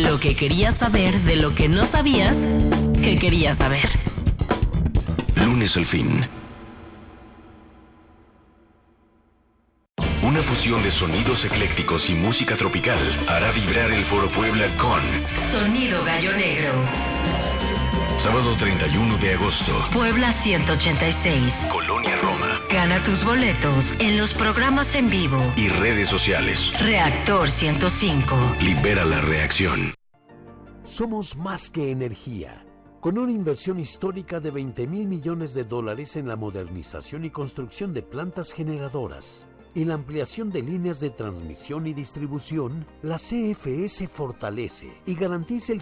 Lo que querías saber de lo que no sabías que querías saber. Lunes al fin. Una fusión de sonidos eclécticos y música tropical hará vibrar el Foro Puebla con Sonido Gallo Negro. Sábado 31 de agosto. Puebla 186. Colonia Roma. Gana tus boletos en los programas en vivo Y redes sociales. Reactor 105. Libera la reacción. Somos más que energía. Con una inversión histórica de $20,000 millones en la modernización y construcción de plantas generadoras y la ampliación de líneas de transmisión y distribución, la CFE se fortalece y garantiza el